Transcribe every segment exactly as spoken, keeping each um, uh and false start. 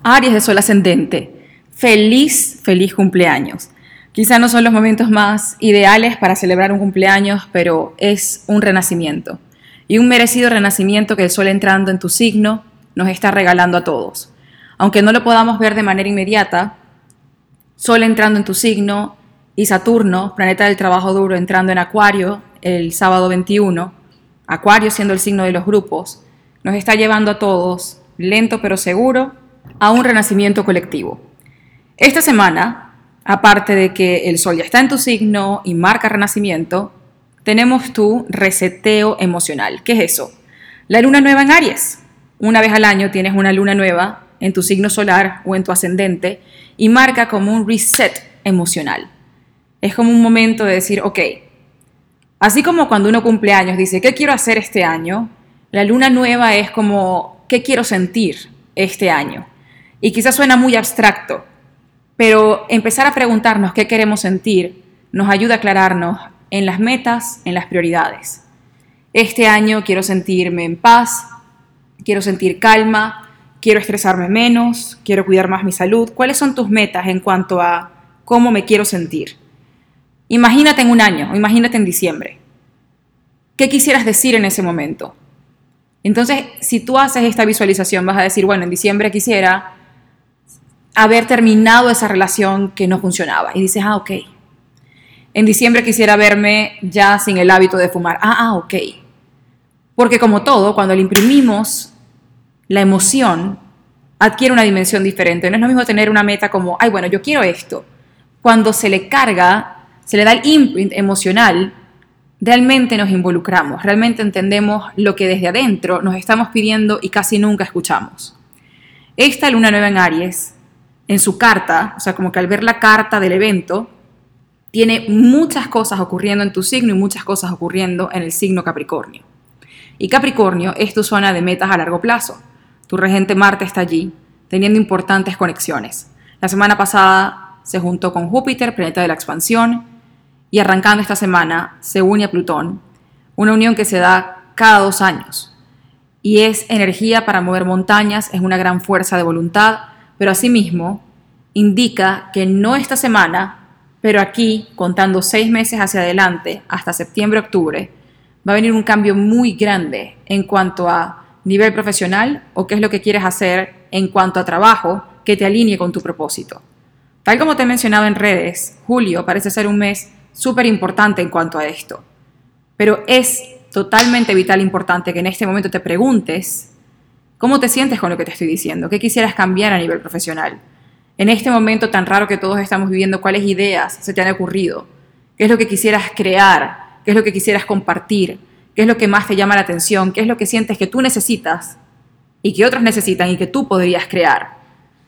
Aries de Sol ascendente, feliz, feliz cumpleaños. Quizá no son los momentos más ideales para celebrar un cumpleaños, pero es un renacimiento. Y un merecido renacimiento que el Sol entrando en tu signo nos está regalando a todos. Aunque no lo podamos ver de manera inmediata, Sol entrando en tu signo y Saturno, planeta del trabajo duro, entrando en Acuario el sábado veintiuno, Acuario siendo el signo de los grupos, nos está llevando a todos, lento pero seguro, a un renacimiento colectivo. Esta semana, aparte de que el Sol ya está en tu signo y marca renacimiento, tenemos tu reseteo emocional. ¿Qué es eso? La luna nueva en Aries. Una vez al año tienes una luna nueva en tu signo solar o en tu ascendente y marca como un reset emocional. Es como un momento de decir, ok, así como cuando uno cumple años dice, ¿qué quiero hacer este año? La luna nueva es como, ¿qué quiero sentir este año? Y quizás suena muy abstracto, pero empezar a preguntarnos qué queremos sentir nos ayuda a aclararnos en las metas, en las prioridades. Este año quiero sentirme en paz, quiero sentir calma, quiero estresarme menos, quiero cuidar más mi salud. ¿Cuáles son tus metas en cuanto a cómo me quiero sentir? Imagínate en un año, o imagínate en diciembre. ¿Qué quisieras decir en ese momento? Entonces, si tú haces esta visualización, vas a decir, bueno, en diciembre quisiera haber terminado esa relación que no funcionaba. Y dices, ah, ok. En diciembre quisiera verme ya sin el hábito de fumar. Ah, ah, ok. Porque como todo, cuando le imprimimos la emoción, adquiere una dimensión diferente. No es lo mismo tener una meta como, ay, bueno, yo quiero esto. Cuando se le carga, se le da el imprint emocional, realmente nos involucramos, realmente entendemos lo que desde adentro nos estamos pidiendo y casi nunca escuchamos. Esta luna nueva en Aries, en su carta, o sea, como que al ver la carta del evento, tiene muchas cosas ocurriendo en tu signo y muchas cosas ocurriendo en el signo Capricornio. Y Capricornio es tu zona de metas a largo plazo. Tu regente Marte está allí, teniendo importantes conexiones. La semana pasada se juntó con Júpiter, planeta de la expansión, y arrancando esta semana se une a Plutón, una unión que se da cada dos años. Y es energía para mover montañas, es una gran fuerza de voluntad, pero asimismo indica que no esta semana, pero aquí, contando seis meses hacia adelante, hasta septiembre-octubre, va a venir un cambio muy grande en cuanto a nivel profesional o qué es lo que quieres hacer en cuanto a trabajo que te alinee con tu propósito. Tal como te he mencionado en redes, julio parece ser un mes súper importante en cuanto a esto, pero es totalmente vital e importante que en este momento te preguntes cómo te sientes con lo que te estoy diciendo, qué quisieras cambiar a nivel profesional. En este momento tan raro que todos estamos viviendo, ¿cuáles ideas se te han ocurrido? ¿Qué es lo que quisieras crear? ¿Qué es lo que quisieras compartir? ¿Qué es lo que más te llama la atención? ¿Qué es lo que sientes que tú necesitas y que otros necesitan y que tú podrías crear?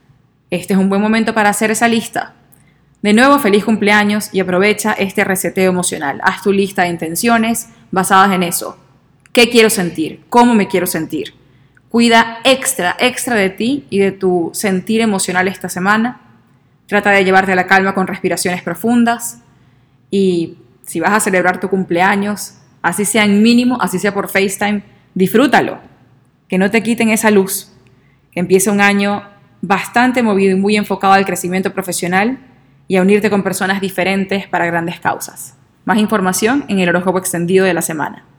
Este es un buen momento para hacer esa lista. De nuevo, feliz cumpleaños y aprovecha este reseteo emocional. Haz tu lista de intenciones basadas en eso. ¿Qué quiero sentir? ¿Cómo me quiero sentir? Cuida extra, extra de ti y de tu sentir emocional esta semana. Trata de llevarte a la calma con respiraciones profundas. Y si vas a celebrar tu cumpleaños, así sea en mínimo, así sea por FaceTime, disfrútalo. Que no te quiten esa luz. Que empiece un año bastante movido y muy enfocado al crecimiento profesional y a unirte con personas diferentes para grandes causas. Más información en el horóscopo extendido de la semana.